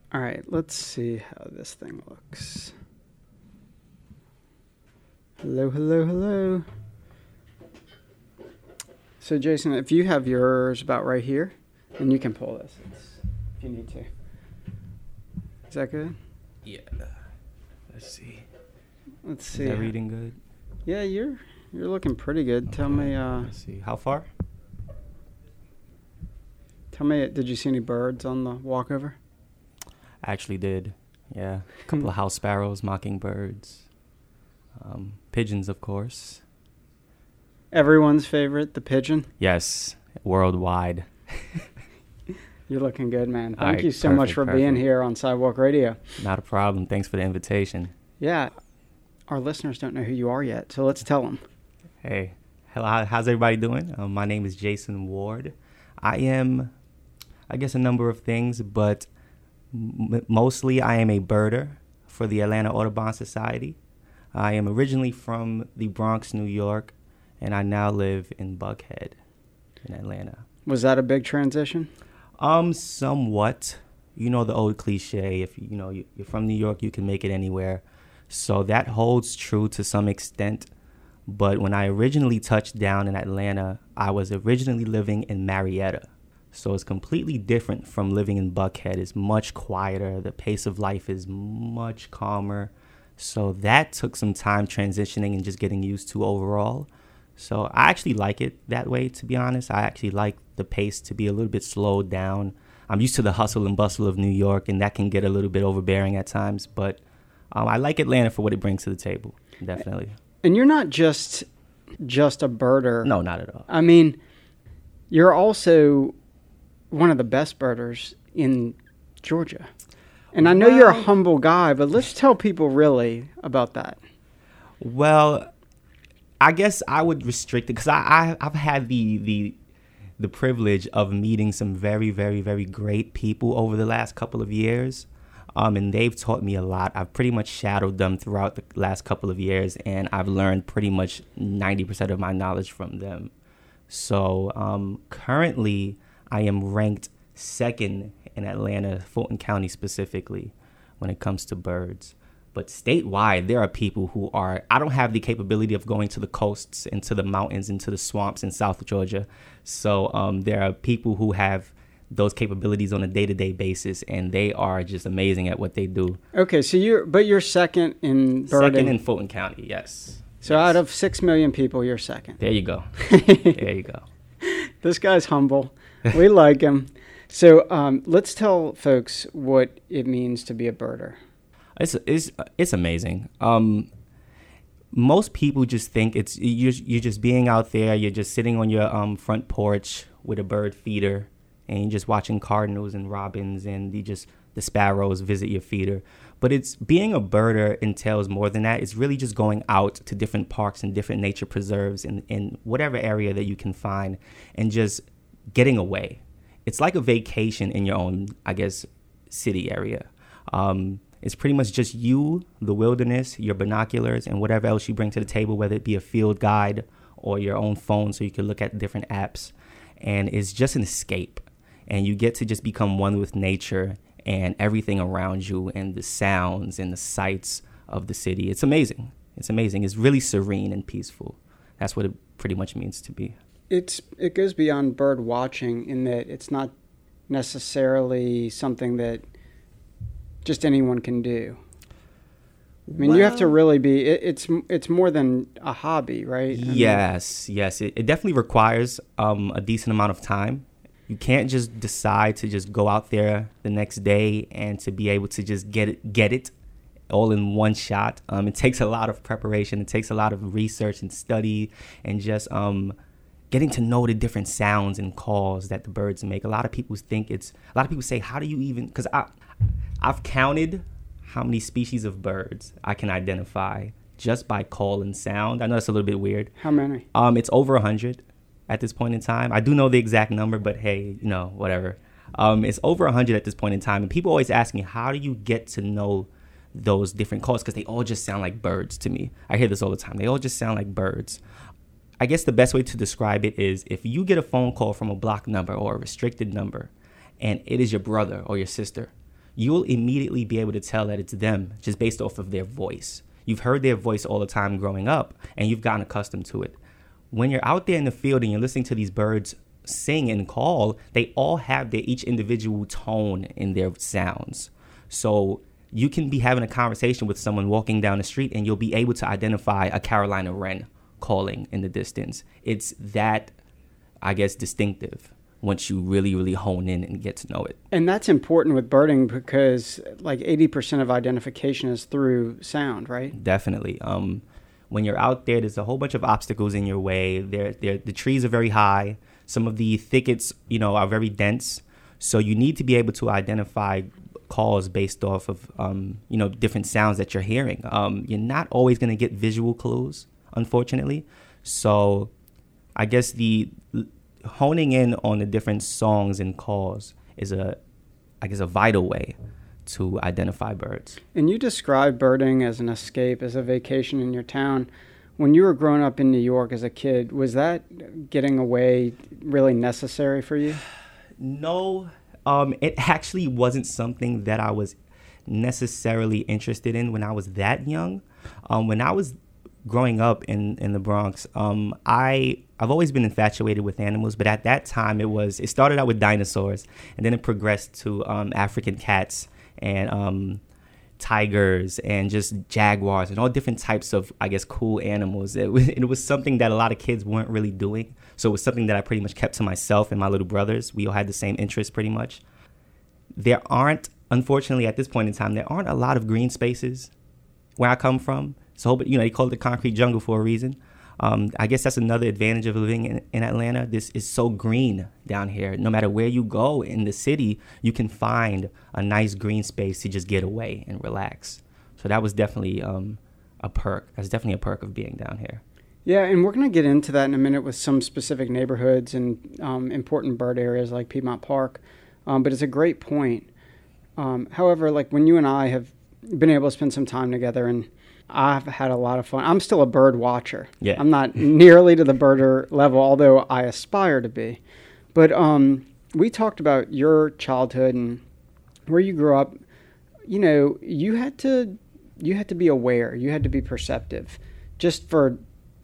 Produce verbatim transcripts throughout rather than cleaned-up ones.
All right, let's see how this thing looks. Hello, hello, hello. So, Jason, if you have yours about right here, then you can pull this it's, if you need to. Is that good? Yeah. Let's see. Let's see. Is that reading good? Yeah, you're you're looking pretty good. Tell me. Uh, Let's see. How far? Tell me. Did you see any birds on the walkover? I actually did. Yeah. A couple of house sparrows, mockingbirds, um, pigeons, of course. Everyone's favorite, the pigeon. Yes. Worldwide. You're looking good, man. Thank right, you so perfect, much for perfect. being here on Sidewalk Radio. Not a problem. Thanks for the invitation. Yeah, our listeners don't know who you are yet, so let's tell them. Hey, hello. How's everybody doing? Um, my name is Jason Ward. I am, I guess, a number of things, but m- mostly I am a birder for the Atlanta Audubon Society. I am originally from the Bronx, New York, and I now live in Buckhead in Atlanta. Was that a big transition? Um, somewhat. You know the old cliche, if you know you- you're from New York, you can make it anywhere. So that holds true to some extent. But when I originally touched down in Atlanta, I was originally living in Marietta. So it's completely different from living in Buckhead. It's much quieter. The pace of life is much calmer. So that took some time transitioning and just getting used to overall. So I actually like it that way, to be honest. I actually like the pace to be a little bit slowed down. I'm used to the hustle and bustle of New York, and that can get a little bit overbearing at times. But um, I like Atlanta for what it brings to the table, definitely. And you're not just just a birder. No, not at all. I mean, you're also one of the best birders in Georgia. And I know you're a Well- humble guy, but let's tell people really about that. Well, I guess I would restrict it because I, I I've had the the the privilege of meeting some very very very great people over the last couple of years, um, and they've taught me a lot. I've pretty much shadowed them throughout the last couple of years, and I've learned pretty much ninety percent of my knowledge from them. So um, currently, I am ranked second in Atlanta, Fulton County specifically, when it comes to birds. But statewide, there are people who are, I don't have the capability of going to the coasts and to the mountains and to the swamps in South Georgia. So um, there are people who have those capabilities on a day-to-day basis, and they are just amazing at what they do. Okay, so you're, but you're second in birding. Second in Fulton County, yes. So Yes. out of six million people, you're second. There you go. There you go. This guy's humble. We like him. So um, let's tell folks what it means to be a birder. It's it's it's amazing. Um, most people just think it's you're you're just being out there. You're just sitting on your um front porch with a bird feeder, and you're just watching cardinals and robins, and you just the sparrows visit your feeder. But it's being a birder entails more than that. It's really just going out to different parks and different nature preserves in in whatever area that you can find, and just getting away. It's like a vacation in your own, I guess, city area. Um, It's pretty much just you, the wilderness, your binoculars, and whatever else you bring to the table, whether it be a field guide or your own phone so you can look at different apps. And it's just an escape. And you get to just become one with nature and everything around you and the sounds and the sights of the city. It's amazing. It's amazing. It's really serene and peaceful. That's what it pretty much means to be. It's it goes beyond bird watching in that it's not necessarily something that just anyone can do. I mean, well, you have to really be. It, it's it's more than a hobby, right? I yes, mean, yes. It, it definitely requires um, a decent amount of time. You can't just decide to just go out there the next day and to be able to just get it, get it all in one shot. Um, it takes a lot of preparation. It takes a lot of research and study and just um, getting to know the different sounds and calls that the birds make. A lot of people think it's. A lot of people say, "How do you even?" Because I, I've counted how many species of birds I can identify just by call and sound. I know that's a little bit weird. How many? Um, it's over a hundred at this point in time. I do know the exact number, but hey, you know, whatever. Um, it's over a hundred at this point in time, and people always ask me, how do you get to know those different calls? Because they all just sound like birds to me. I hear this all the time. They all just sound like birds. I guess the best way to describe it is if you get a phone call from a blocked number or a restricted number, and it is your brother or your sister, you'll immediately be able to tell that it's them just based off of their voice. You've heard their voice all the time growing up, and you've gotten accustomed to it. When you're out there in the field and you're listening to these birds sing and call, they all have their each individual tone in their sounds. So you can be having a conversation with someone walking down the street, and you'll be able to identify a Carolina wren calling in the distance. It's that, I guess, distinctive once you really, really hone in and get to know it. And that's important with birding because like eighty percent of identification is through sound, right? Definitely. Um, when you're out there, there's a whole bunch of obstacles in your way. There, there, the trees are very high. Some of the thickets, you know, are very dense. So you need to be able to identify calls based off of, um, you know, different sounds that you're hearing. Um, you're not always going to get visual clues, unfortunately. So I guess the honing in on the different songs and calls is a, I guess, a vital way to identify birds. And you describe birding as an escape, as a vacation in your town. When you were growing up in New York as a kid, was that getting away really necessary for you? No, um, it actually wasn't something that I was necessarily interested in when I was that young. Um, when I was growing up in, in the Bronx, um, I, I've always been infatuated with animals, but at that time it was, it started out with dinosaurs, and then it progressed to um, African cats and um, tigers and just jaguars and all different types of, I guess, cool animals. It was, it was something that a lot of kids weren't really doing. So it was something that I pretty much kept to myself and my little brothers. We all had the same interests pretty much. There aren't, unfortunately, at this point in time, there aren't a lot of green spaces where I come from. So, you know, they call it the concrete jungle for a reason. Um, I guess that's another advantage of living in, in Atlanta. This is so green down here. No matter where you go in the city, you can find a nice green space to just get away and relax. So that was definitely um, a perk. That's definitely a perk of being down here. Yeah, and we're going to get into that in a minute with some specific neighborhoods and um, important bird areas like Piedmont Park. Um, but it's a great point. Um, however, like when you and I have been able to spend some time together, and I've had a lot of fun. I'm still a bird watcher. Yeah. I'm not nearly to the birder level, although I aspire to be. But um, we talked about your childhood and where you grew up. You know, you had to you had to be aware. You had to be perceptive, just for,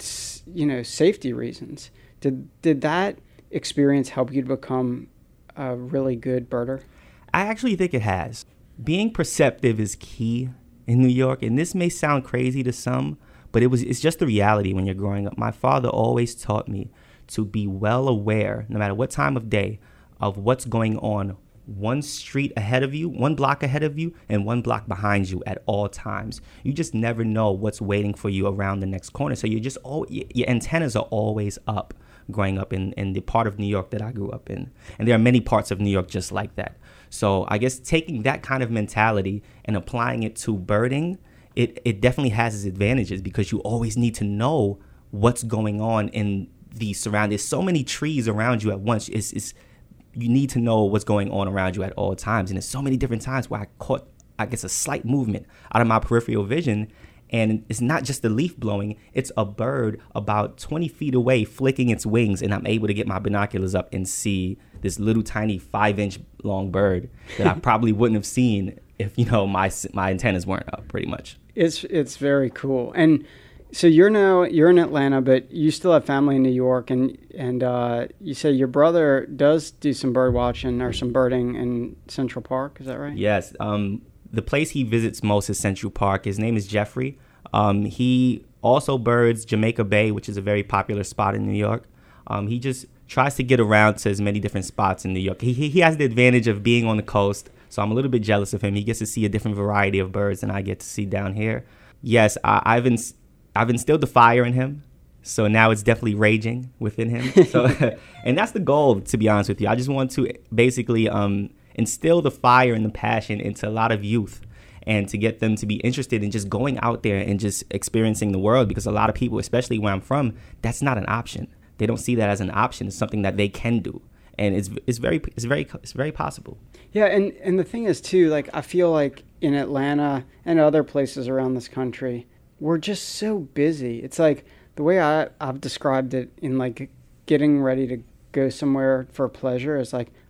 you know, safety reasons. Did did that experience help you to become a really good birder? I actually think it has. Being perceptive is key in New York, and this may sound crazy to some, but it was it's just the reality when you're growing up. My father always taught me to be well aware, no matter what time of day, of what's going on one street ahead of you, one block ahead of you, and one block behind you at all times. You just never know what's waiting for you around the next corner. So you're just all your antennas are always up growing up in, in the part of New York that I grew up in. And there are many parts of New York just like that. So I guess taking that kind of mentality and applying it to birding, it, it definitely has its advantages because you always need to know what's going on in the surroundings. There's so many trees around you at once. It's, it's you need to know what's going on around you at all times. And there's so many different times where I caught, I guess, a slight movement out of my peripheral vision. And it's not just the leaf blowing, it's a bird about twenty feet away flicking its wings, and I'm able to get my binoculars up and see this little tiny five-inch long bird that I probably wouldn't have seen if, you know, my my antennas weren't up, pretty much. It's it's very cool. And so you're now you're in Atlanta, but you still have family in New York, and and uh, you say your brother does do some bird watching or some birding in Central Park. Is that right? Yes. Um, the place he visits most is Central Park. His name is Jeffrey. Um, he also birds Jamaica Bay, which is a very popular spot in New York. Um, he just tries to get around to as many different spots in New York. He, he he has the advantage of being on the coast, so I'm a little bit jealous of him. He gets to see a different variety of birds than I get to see down here. Yes, I, I've ins- I've instilled the fire in him, so now it's definitely raging within him. So, and that's the goal, to be honest with you. I just want to basically um, instill the fire and the passion into a lot of youth, and to get them to be interested in just going out there and just experiencing the world, because a lot of people, especially where I'm from, that's not an option. They don't see that as an option. It's something that they can do, and it's it's very it's very it's very possible. Yeah, and and the thing is too, like I feel like in Atlanta and other places around this country, we're just so busy. It's like the way I I've described it in like getting ready to go somewhere for pleasure is like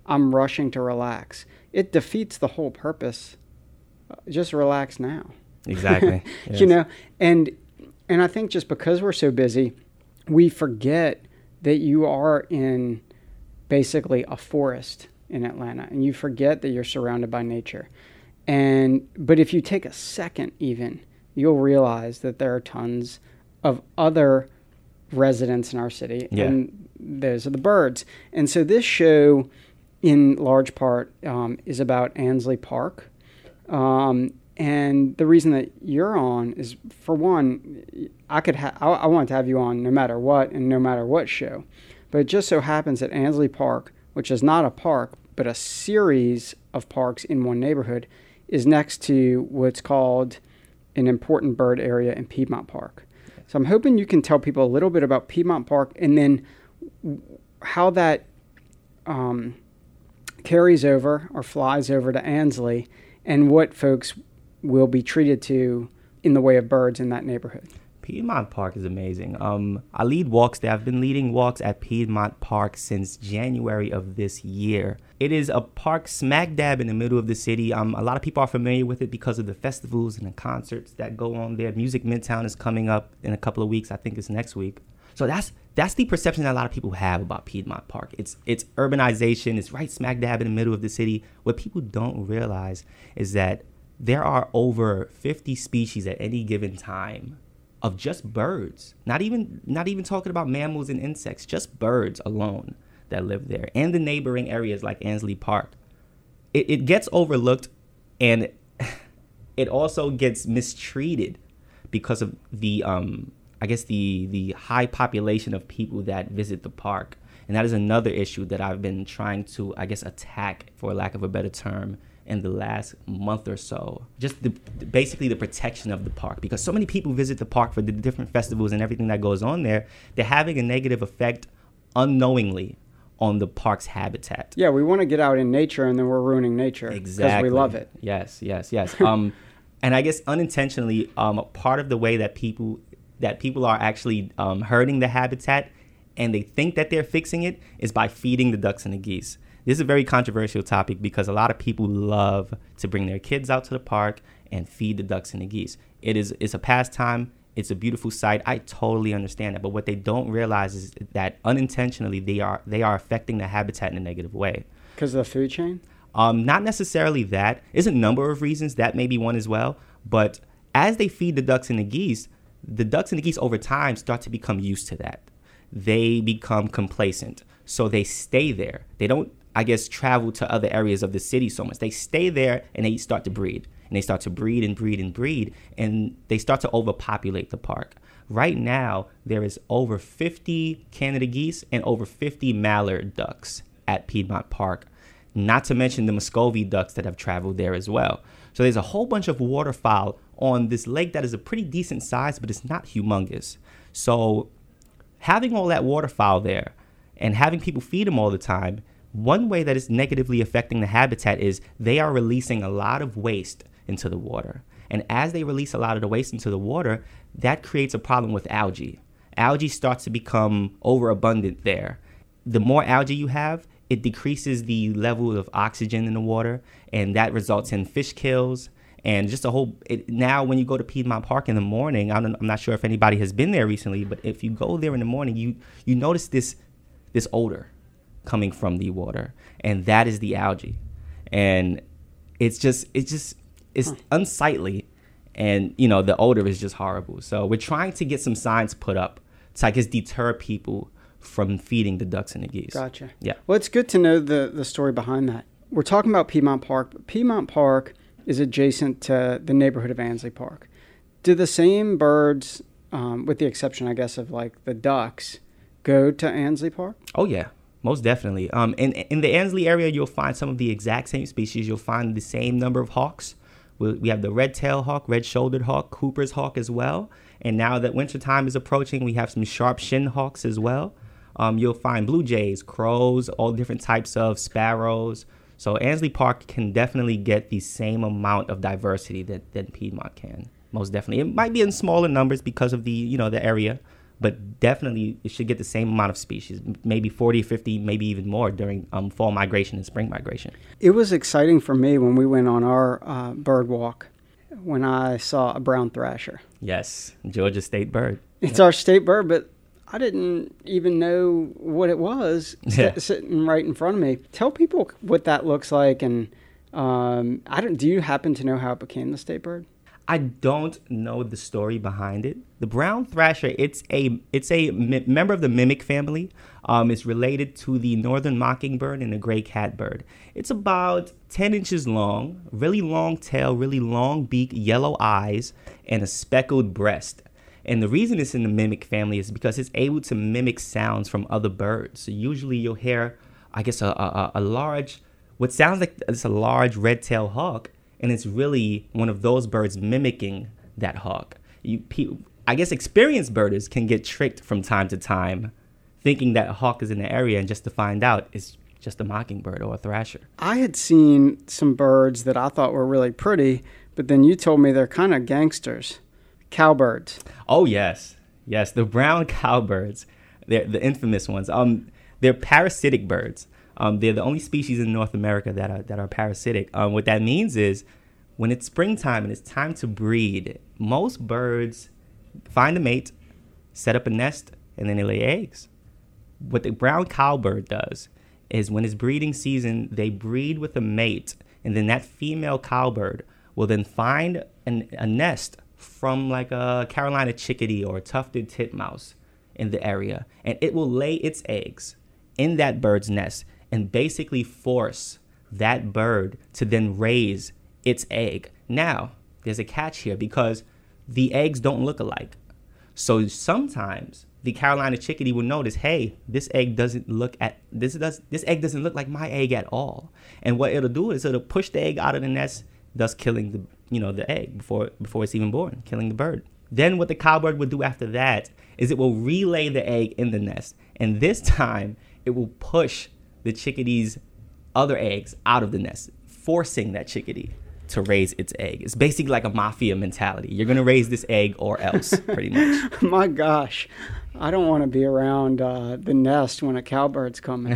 I'm rushing to relax. It defeats the whole purpose. Just relax now. Exactly. Yes. You know, and and I think just because we're so busy, we forget that you are in basically a forest in Atlanta, and you forget that you're surrounded by nature. And but if you take a second even, you'll realize that there are tons of other residents in our city, yeah. and those are the birds. And so this show, in large part, um, is about Ansley Park. Um, and the reason that you're on is, for one, I could ha- I, I want to have you on no matter what and no matter what show. But it just so happens that Ansley Park, which is not a park, but a series of parks in one neighborhood, is next to what's called an important bird area in Piedmont Park. So I'm hoping you can tell people a little bit about Piedmont Park, and then how that um, carries over or flies over to Ansley, and what folks will be treated to in the way of birds in that neighborhood. Piedmont Park is amazing. Um, I lead walks there. I've been leading walks at Piedmont Park since January of this year. It is a park smack dab in the middle of the city. Um, a lot of people are familiar with it because of the festivals and the concerts that go on there. Music Midtown is coming up in a couple of weeks. I think it's next week. So that's that's the perception that a lot of people have about Piedmont Park. It's it's urbanization. It's right smack dab in the middle of the city. What people don't realize is that there are over fifty species at any given time of just birds, not even not even talking about mammals and insects, just birds alone that live there, and the neighboring areas like Ansley Park. It, it gets overlooked, and it also gets mistreated because of the, um, I guess, the the high population of people that visit the park. And that is another issue that I've been trying to, I guess, attack, for lack of a better term, in the last month or so. Just the, basically the protection of the park, because so many people visit the park for the different festivals and everything that goes on there. They're having a negative effect unknowingly on the park's habitat. Yeah, we want to get out in nature, and then we're ruining nature exactly because we love it. Yes, yes, yes. um, and I guess unintentionally, um, part of the way that people that people are actually um, hurting the habitat, and they think that they're fixing it, is by feeding the ducks and the geese. This is a very controversial topic because a lot of people love to bring their kids out to the park and feed the ducks and the geese. It is it's a pastime. It's a beautiful sight. I totally understand that. But what they don't realize is that unintentionally they are they are affecting the habitat in a negative way. Because of the food chain? Um, not necessarily that. There's a number of reasons. That may be one as well. But as they feed the ducks and the geese, the ducks and the geese over time start to become used to that. They become complacent. So they stay there. They don't, I guess, travel to other areas of the city so much. They stay there and they start to breed. And they start to breed and breed and breed. And they start to overpopulate the park. Right now, there is over fifty Canada geese and over fifty mallard ducks at Piedmont Park. Not to mention the Muscovy ducks that have traveled there as well. So there's a whole bunch of waterfowl on this lake that is a pretty decent size, but it's not humongous. So having all that waterfowl there and having people feed them all the time, one way that is negatively affecting the habitat is they are releasing a lot of waste into the water. And as they release a lot of the waste into the water, that creates a problem with algae. Algae starts to become overabundant there. The more algae you have, it decreases the level of oxygen in the water, and that results in fish kills. And just a whole, it, now when you go to Piedmont Park in the morning, I'm, I'm not sure if anybody has been there recently, but if you go there in the morning, you you notice this this odor coming from the water, and that is the algae. And it's just, it's just, it's huh. unsightly, and, you know, the odor is just horrible. So we're trying to get some signs put up to, I guess, deter people from feeding the ducks and the geese. Gotcha. Yeah. Well, it's good to know the, the story behind that. We're talking about Piedmont Park, but Piedmont Park is adjacent to the neighborhood of Ansley Park. Do the same birds, um, with the exception, I guess, of like the ducks, go to Ansley Park? Oh, yeah. Most definitely. Um, in, in the Ansley area, you'll find some of the exact same species. You'll find the same number of hawks. We, we have the red-tailed hawk, red-shouldered hawk, Cooper's hawk as well. And now that wintertime is approaching, we have some sharp-shinned hawks as well. Um, you'll find blue jays, crows, all different types of sparrows. So Ansley Park can definitely get the same amount of diversity that, that Piedmont can. Most definitely. It might be in smaller numbers because of the, you know, the area, but definitely it should get the same amount of species, maybe forty, fifty, maybe even more during um, fall migration and spring migration. It was exciting for me when we went on our uh, bird walk when I saw a brown thrasher. Yes, Georgia state bird. It's our state bird, but I didn't even know what it was Yeah. s- sitting right in front of me. Tell people what that looks like, and um, I don't. Do you happen to know how it became the state bird? I don't know the story behind it. The brown thrasher, it's a it's a mi- member of the mimic family. Um, it's related to the northern mockingbird and the gray catbird. It's about ten inches long, really long tail, really long beak, yellow eyes, and a speckled breast. And the reason it's in the mimic family is because it's able to mimic sounds from other birds. So usually you'll hear, I guess, a, a, a large, what sounds like it's a large red-tailed hawk, and it's really one of those birds mimicking that hawk. You, pe- I guess experienced birders can get tricked from time to time, thinking that a hawk is in the area, and just to find out it's just a mockingbird or a thrasher. I had seen some birds that I thought were really pretty, but then you told me they're kind of gangsters. Cowbirds. Oh yes, yes, the brown cowbirds, they're the infamous ones. Um, they're parasitic birds. Um, they're the only species in North America that are that are parasitic. Um, what that means is, when it's springtime and it's time to breed, most birds find a mate, set up a nest, and then they lay eggs. What the brown cowbird does is, when it's breeding season, they breed with a mate, and then that female cowbird will then find an, a nest from like a Carolina chickadee or a tufted titmouse in the area, and it will lay its eggs in that bird's nest and basically force that bird to then raise its egg. Now, there's a catch here because the eggs don't look alike. So sometimes the Carolina chickadee will notice, hey, this egg doesn't look at this does this egg doesn't look like my egg at all. And what it'll do is it'll push the egg out of the nest, thus killing the you know the egg before before it's even born, killing the bird. Then what the cowbird will do after that is it will relay the egg in the nest, and this time it will push the chickadee's other eggs out of the nest, forcing that chickadee to raise its egg. It's basically like a mafia mentality. You're gonna raise this egg or else, pretty much. My gosh, I don't want to be around uh, the nest when a cowbird's coming.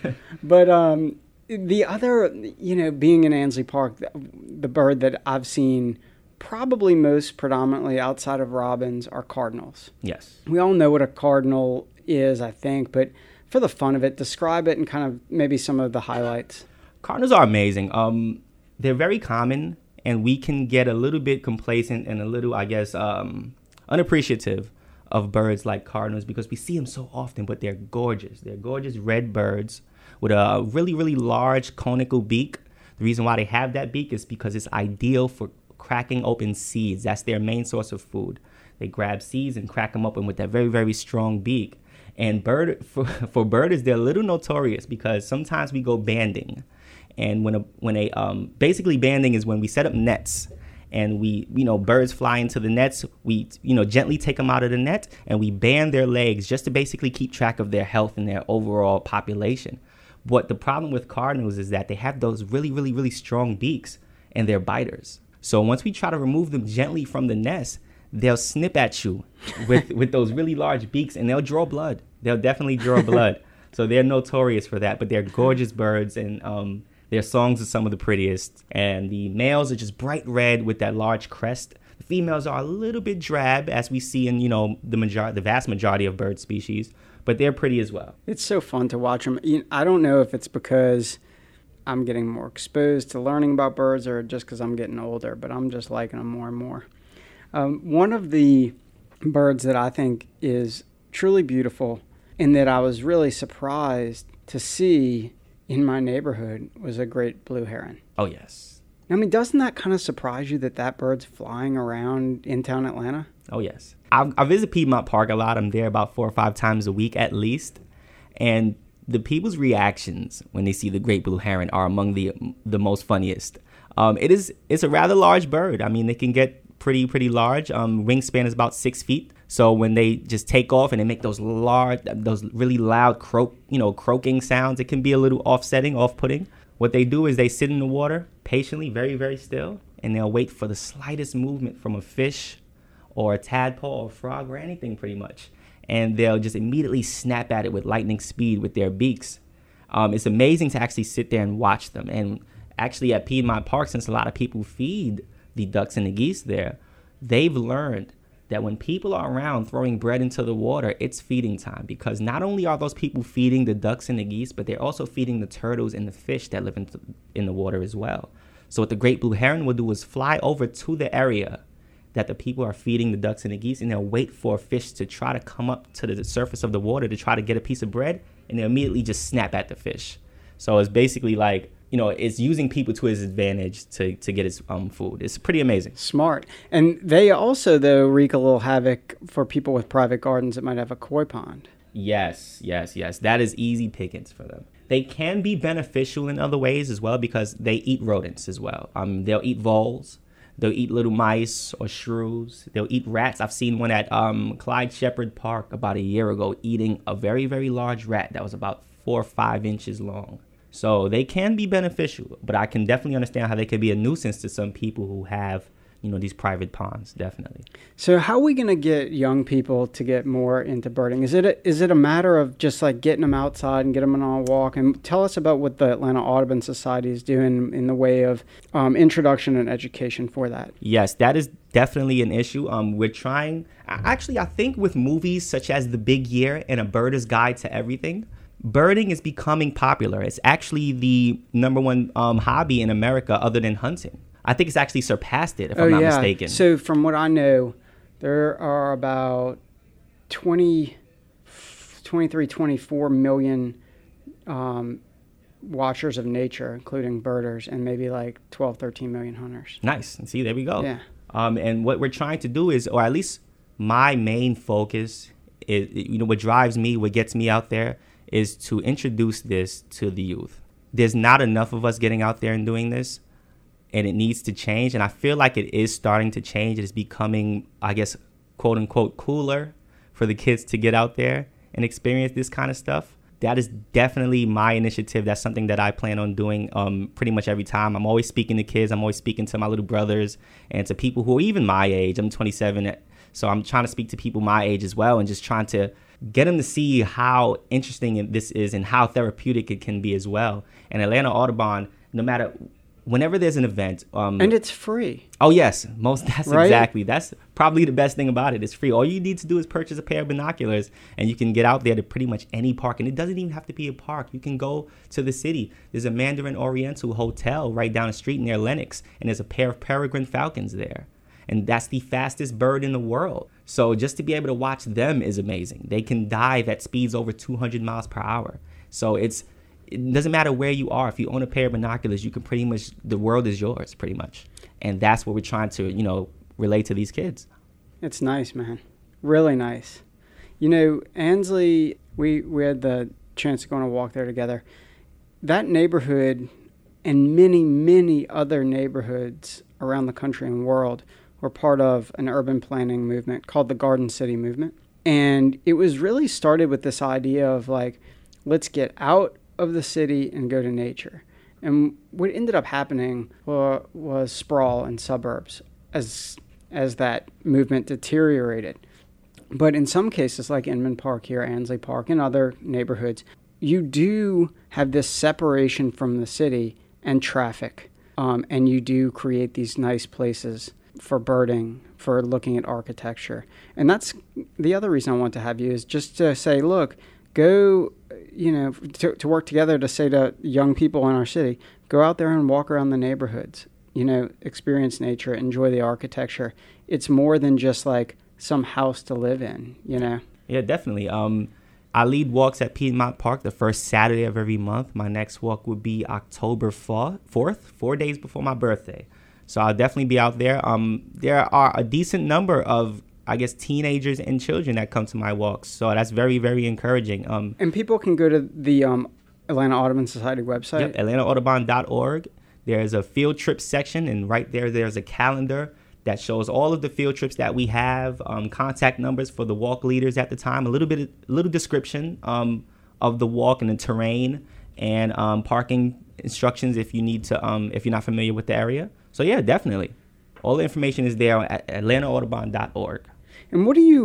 But um, the other, you know, being in Ansley Park, the, the bird that I've seen probably most predominantly outside of robins are cardinals. Yes. We all know what a cardinal is, I think, but for the fun of it, describe it and kind of maybe some of the highlights. Cardinals are amazing. Um, they're very common, and we can get a little bit complacent and a little, I guess, um, unappreciative of birds like cardinals because we see them so often, but they're gorgeous. They're gorgeous red birds with a really, really large conical beak. The reason why they have that beak is because it's ideal for cracking open seeds. That's their main source of food. They grab seeds and crack them open with that very, very strong beak. And bird for, for birders, they're a little notorious because sometimes we go banding. And when a when a um, basically banding is when we set up nets and we, you know, birds fly into the nets. We, you know, gently take them out of the net and we band their legs just to basically keep track of their health and their overall population. But the problem with cardinals is that they have those really, really, really strong beaks and they're biters. So once we try to remove them gently from the nest, they'll snip at you with, with those really large beaks and they'll draw blood. They'll definitely draw blood. So they're notorious for that, but they're gorgeous birds and um, their songs are some of the prettiest. And the males are just bright red with that large crest. The females are a little bit drab, as we see in, you know, the major- the vast majority of bird species, but they're pretty as well. It's so fun to watch them. I don't know if it's because I'm getting more exposed to learning about birds or just because I'm getting older, but I'm just liking them more and more. Um, one of the birds that I think is truly beautiful and that I was really surprised to see in my neighborhood was a great blue heron. Oh, yes. I mean, doesn't that kind of surprise you that that bird's flying around in town Atlanta? Oh, yes. I, I visit Piedmont Park a lot. I'm there about four or five times a week at least. And the people's reactions when they see the great blue heron are among the the most funniest. Um, it is it's a rather large bird. I mean, they can get pretty, pretty large. Um, wingspan is about six feet. So when they just take off and they make those large, those really loud croak, you know, croaking sounds, it can be a little offsetting, off-putting. What they do is they sit in the water patiently, very, very still, and they'll wait for the slightest movement from a fish or a tadpole or frog or anything pretty much. and they'll just immediately snap at it with lightning speed with their beaks. Um, it's amazing to actually sit there and watch them. And actually at Piedmont Park, since a lot of people feed the ducks and the geese there, they've learned that when people are around throwing bread into the water, it's feeding time, because not only are those people feeding the ducks and the geese, but they're also feeding the turtles and the fish that live in, th- in the water as well. So what the great blue heron will do is fly over to the area that the people are feeding the ducks and the geese, and they'll wait for a fish to try to come up to the surface of the water to try to get a piece of bread, and they'll immediately just snap at the fish. So it's basically like, you know, it's using people to his advantage to, to get his um, food. It's pretty amazing. Smart. And they also, though, wreak a little havoc for people with private gardens that might have a koi pond. Yes, yes, yes. That is easy pickings for them. They can be beneficial in other ways as well, because they eat rodents as well. Um, they'll eat voles. They'll eat little mice or shrews. They'll eat rats. I've seen one at um, Clyde Shepherd Park about a year ago eating a very, very large rat that was about four or five inches long. So they can be beneficial, but I can definitely understand how they could be a nuisance to some people who have, you know, these private ponds, definitely. So how are we going to get young people to get more into birding? Is it a, is it a matter of just like getting them outside and getting them on a walk? And tell us about what the Atlanta Audubon Society is doing in the way of um, introduction and education for that. Yes, that is definitely an issue. Um, we're trying, actually, I think with movies such as The Big Year and A Birder's Guide to Everything, birding is becoming popular. It's actually the number one um, hobby in America other than hunting. I think it's actually surpassed it, if oh, I'm not yeah. mistaken. So from what I know, there are about twenty, twenty-three, twenty-four million um, watchers of nature, including birders, and maybe like twelve, thirteen million hunters. Nice. And see, there we go. Yeah. Um, and what we're trying to do is, or at least my main focus is, you know, what drives me, what gets me out there, is to introduce this to the youth. There's not enough of us getting out there and doing this, and it needs to change. And I feel like it is starting to change. It is becoming, I guess, quote unquote, cooler for the kids to get out there and experience this kind of stuff. That is definitely my initiative. That's something that I plan on doing um, pretty much every time. I'm always speaking to kids. I'm always speaking to my little brothers and to people who are even my age. I'm twenty-seven, so I'm trying to speak to people my age as well, and just trying to get them to see how interesting this is and how therapeutic it can be as well. And Atlanta Audubon, no matter, whenever there's an event. Um, and it's free. Oh, yes. Most. That's right? exactly. That's probably the best thing about it. It's free. All you need to do is purchase a pair of binoculars, and you can get out there to pretty much any park. And it doesn't even have to be a park. You can go to the city. There's a Mandarin Oriental hotel right down the street near Lenox, and there's a pair of peregrine falcons there. And that's the fastest bird in the world. So just to be able to watch them is amazing. They can dive at speeds over two hundred miles per hour. So it's it doesn't matter where you are. If you own a pair of binoculars, you can pretty much, the world is yours pretty much. And that's what we're trying to, you know, relate to these kids. It's nice, man. Really nice. You know, Ansley, we, we had the chance to go on a walk there together. That neighborhood and many, many other neighborhoods around the country and world were part of an urban planning movement called the Garden City Movement. And it was really started with this idea of like, let's get out of the city and go to nature. And what ended up happening uh, was sprawl in suburbs as as that movement deteriorated. But in some cases, like Inman Park here, Ansley Park, and other neighborhoods, you do have this separation from the city and traffic. Um, and you do create these nice places for birding, for looking at architecture. And that's the other reason I want to have you, is just to say, look, go, you know, to, to work together to say to young people in our city, go out there and walk around the neighborhoods, you know, experience nature, enjoy the architecture. It's more than just like some house to live in, you know? Yeah, definitely. Um, I lead walks at Piedmont Park the first Saturday of every month. My next walk would be October fourth, four days before my birthday. So I'll definitely be out there. Um, there are a decent number of, I guess, teenagers and children that come to my walks. So that's very, very encouraging. Um, and people can go to the um, Atlanta Audubon Society website. Yep, atlanta audubon dot org. There's a field trip section, and right there, there's a calendar that shows all of the field trips that we have, um, contact numbers for the walk leaders at the time, a little bit, a little description um, of the walk and the terrain, and um, parking instructions if you need to, um, if you're not familiar with the area. So yeah, definitely. All the information is there at atlanta audubon dot org. And what do you,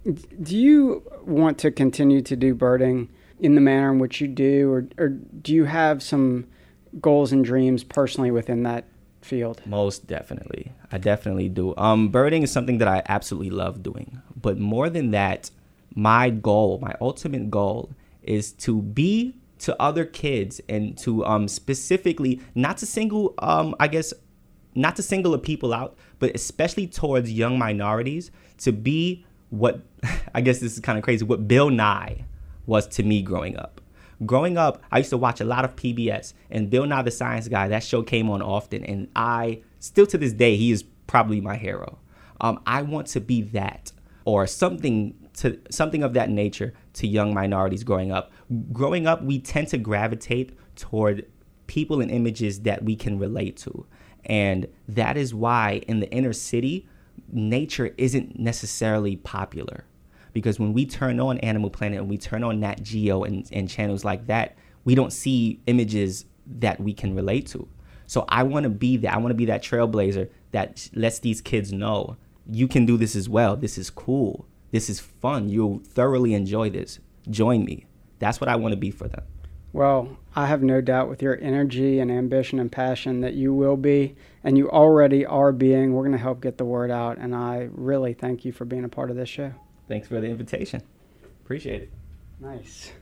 Do you want to continue to do birding in the manner in which you do, or, or do you have some goals and dreams personally within that field? Most definitely. I definitely do. Um, birding is something that I absolutely love doing. But more than that, my goal, my ultimate goal is to be to other kids and to um, specifically, not to single, um, I guess, not to single a people out, but especially towards young minorities, to be what, I guess this is kind of crazy, what Bill Nye was to me growing up. Growing up, I used to watch a lot of P B S, and Bill Nye the Science Guy, that show came on often, and I, still to this day, he is probably my hero. Um, I want to be that, or something to something of that nature to young minorities growing up. Growing up, we tend to gravitate toward people and images that we can relate to. And that is why in the inner city, nature isn't necessarily popular. Because when we turn on Animal Planet and we turn on Nat Geo and, and channels like that, we don't see images that we can relate to. So I want to be that. I want to be that trailblazer that lets these kids know you can do this as well. This is cool. This is fun. You'll thoroughly enjoy this. Join me. That's what I want to be for them. Well, I have no doubt with your energy and ambition and passion that you will be, and you already are being. We're going to help get the word out, and I really thank you for being a part of this show. Thanks for the invitation. Appreciate it. Nice.